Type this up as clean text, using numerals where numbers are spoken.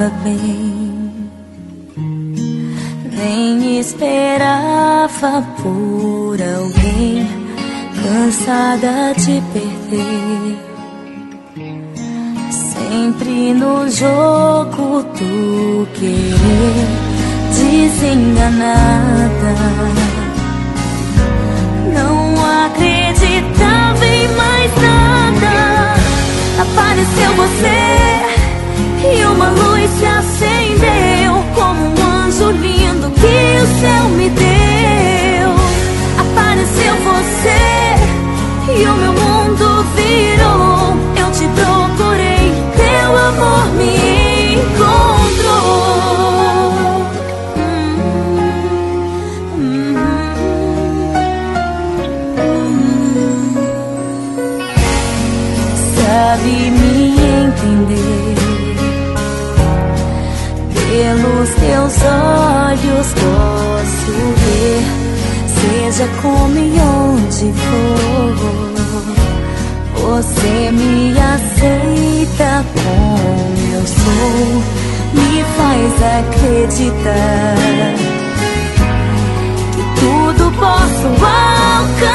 estava bem, nem esperava por alguém, cansada de perder. Sempre no jogo tu querer, desenganada. Não acreditava em mais nada. Apareceu você e uma luz se acendeu, como um anjo lindo que o céu me deu. Apareceu você e o meu mundo virou. Eu te procurei, teu amor me encontrou. Sabe me entender, pelos teus olhos posso ver, seja como e onde for. Você me aceita como eu sou, me faz acreditar que tudo posso alcançar.